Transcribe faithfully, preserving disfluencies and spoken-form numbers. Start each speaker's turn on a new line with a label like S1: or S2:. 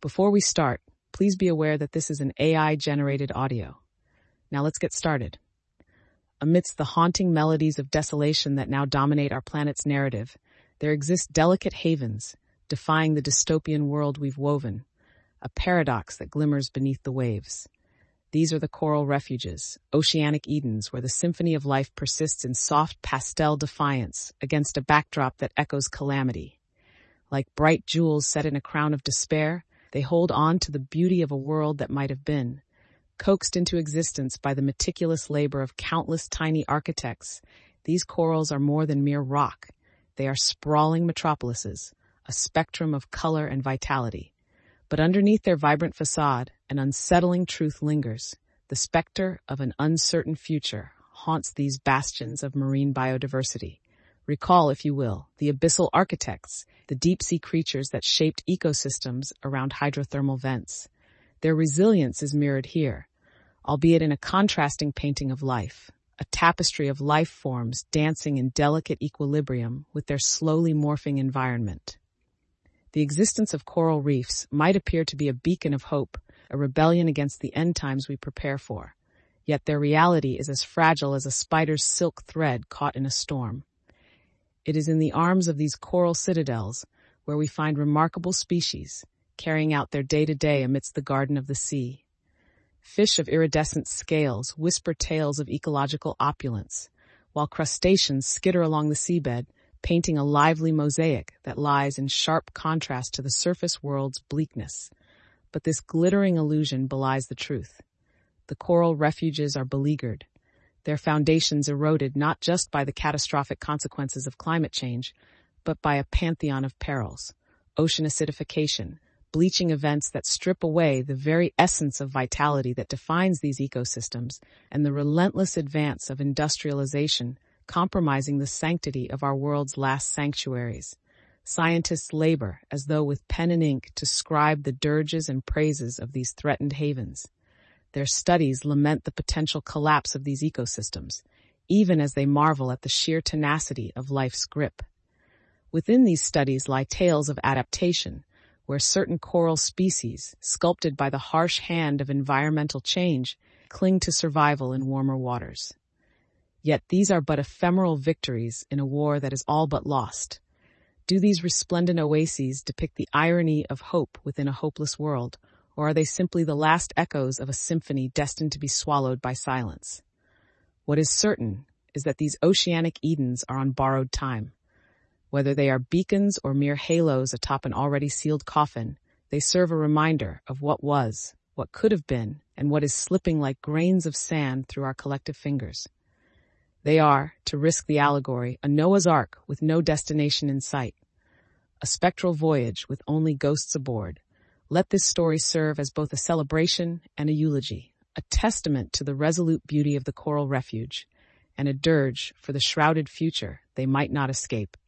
S1: Before we start, please be aware that this is an A I-generated audio. Now let's get started. Amidst the haunting melodies of desolation that now dominate our planet's narrative, there exist delicate havens, defying the dystopian world we've woven, a paradox that glimmers beneath the waves. These are the coral refuges, oceanic Edens, where the symphony of life persists in soft pastel defiance against a backdrop that echoes calamity. Like bright jewels set in a crown of despair, they hold on to the beauty of a world that might have been. Coaxed into existence by the meticulous labor of countless tiny architects, these corals are more than mere rock. They are sprawling metropolises, a spectrum of color and vitality. But underneath their vibrant facade, an unsettling truth lingers. The specter of an uncertain future haunts these bastions of marine biodiversity. Recall, if you will, the abyssal architects, the deep-sea creatures that shaped ecosystems around hydrothermal vents. Their resilience is mirrored here, albeit in a contrasting painting of life, a tapestry of life forms dancing in delicate equilibrium with their slowly morphing environment. The existence of coral reefs might appear to be a beacon of hope, a rebellion against the end times we prepare for. Yet their reality is as fragile as a spider's silk thread caught in a storm. It is in the arms of these coral citadels where we find remarkable species, carrying out their day-to-day amidst the garden of the sea. Fish of iridescent scales whisper tales of ecological opulence, while crustaceans skitter along the seabed, painting a lively mosaic that lies in sharp contrast to the surface world's bleakness. But this glittering illusion belies the truth. The coral refuges are beleaguered, their foundations eroded not just by the catastrophic consequences of climate change, but by a pantheon of perils: ocean acidification, bleaching events that strip away the very essence of vitality that defines these ecosystems, and the relentless advance of industrialization, compromising the sanctity of our world's last sanctuaries. Scientists labor as though with pen and ink to scribe the dirges and praises of these threatened havens. Their studies lament the potential collapse of these ecosystems, even as they marvel at the sheer tenacity of life's grip. Within these studies lie tales of adaptation, where certain coral species, sculpted by the harsh hand of environmental change, cling to survival in warmer waters. Yet these are but ephemeral victories in a war that is all but lost. Do these resplendent oases depict the irony of hope within a hopeless world, or are they simply the last echoes of a symphony destined to be swallowed by silence? What is certain is that these oceanic Edens are on borrowed time. Whether they are beacons or mere halos atop an already sealed coffin, they serve a reminder of what was, what could have been, and what is slipping like grains of sand through our collective fingers. They are, to risk the allegory, a Noah's Ark with no destination in sight, a spectral voyage with only ghosts aboard. Let this story serve as both a celebration and a eulogy, a testament to the resolute beauty of the coral refuge, and a dirge for the shrouded future they might not escape.